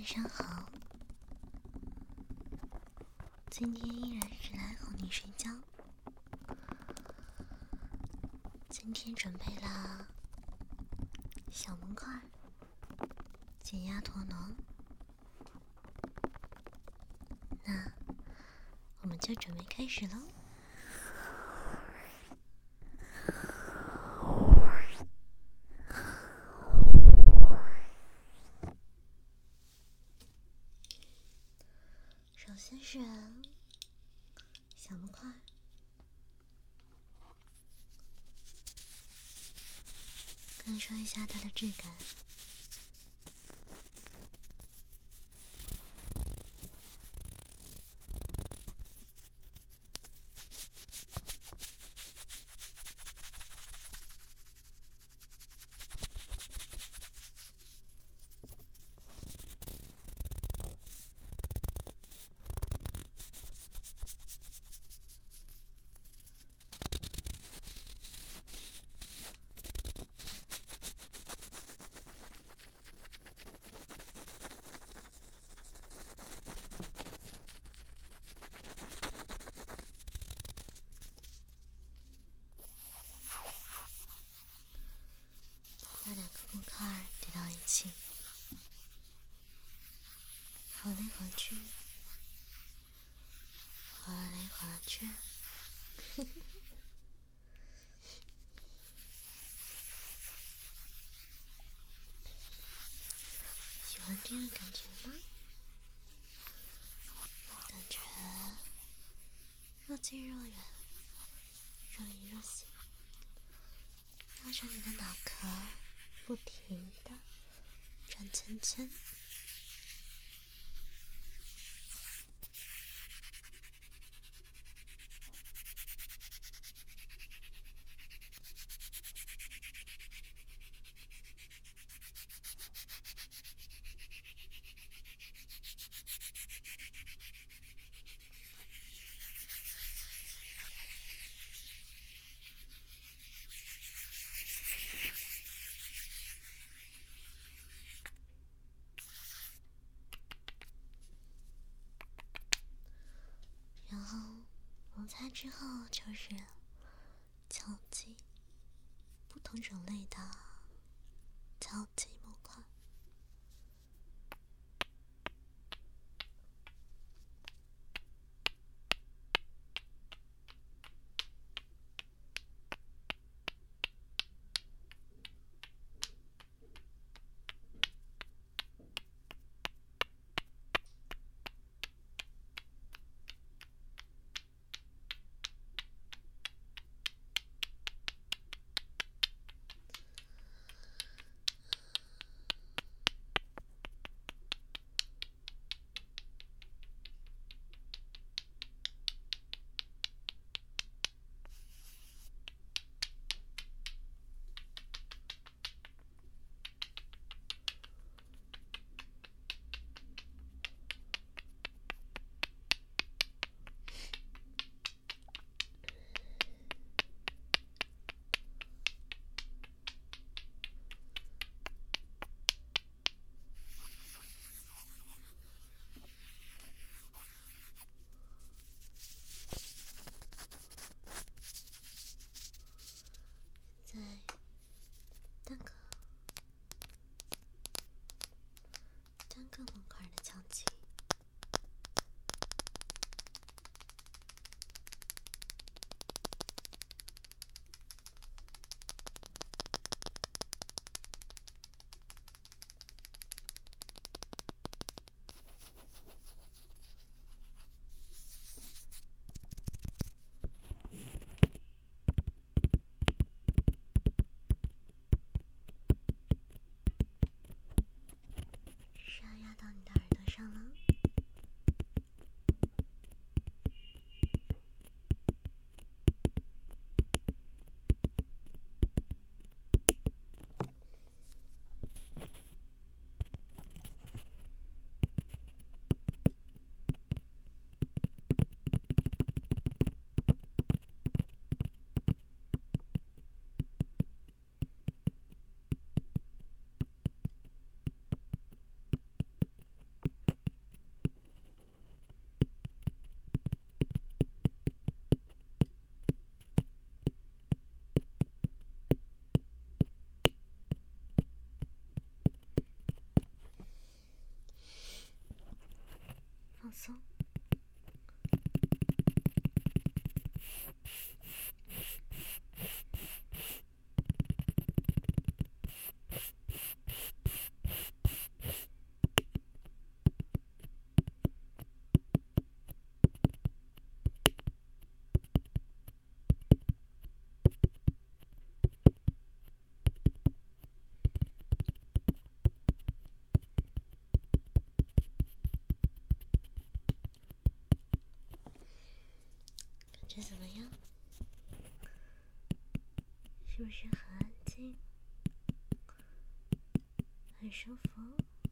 上好，今天依然是来哄你睡觉。今天准备了小模块、减压陀螺，那我们就准备开始喽。首先是小模块，感受一下它的质感。把两个模块叠到一起，合来合去，合来合去。喜欢这样的感觉吗？感觉若近若远，若隐若现，绕着你的脑壳不停地转圈圈。然后摩擦之后就是敲击，不同种类的敲击模块。再单个模块的敲击。是要压到你的耳朵上了。 松。感觉怎么样？是不是很安静，很舒服？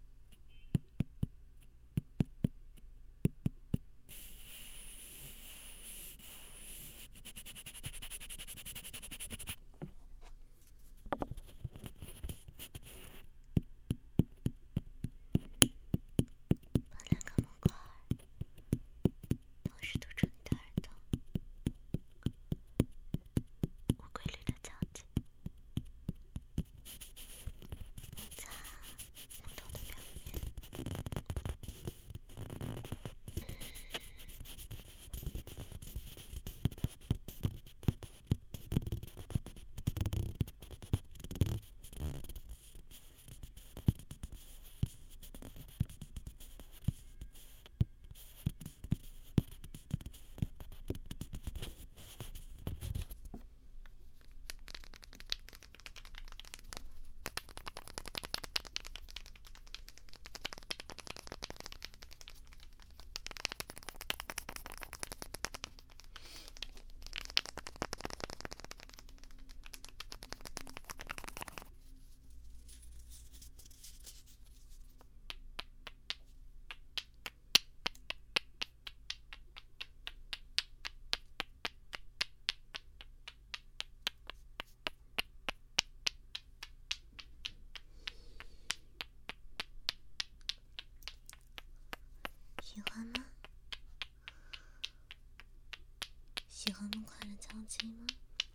把两个木块同时堵住你的耳朵，无规律的交接，摩擦木头的表面。喜欢吗？喜欢木块的交接吗？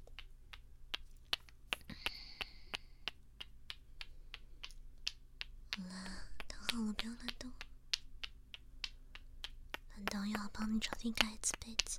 好啦，躺好了，不要乱动。难道又要帮你重新盖一次被子？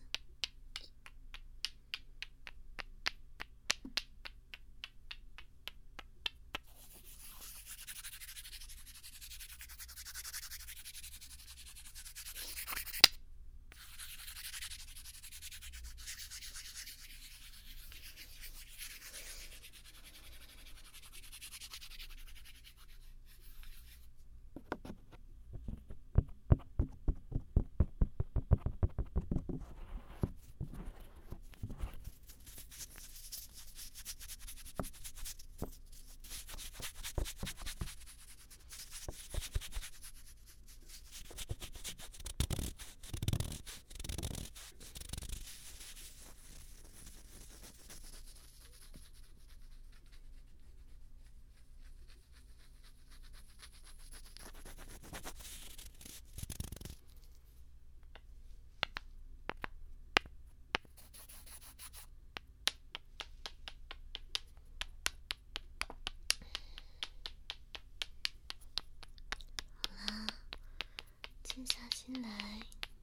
静下心来，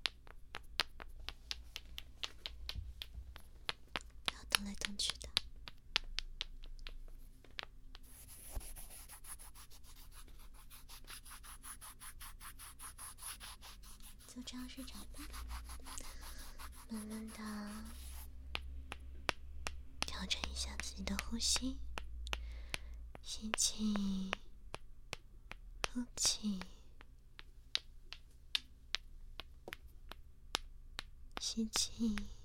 不要动来动去的。就这样睡着吧，慢慢的调整一下自己的呼吸，吸气，呼气。吸气，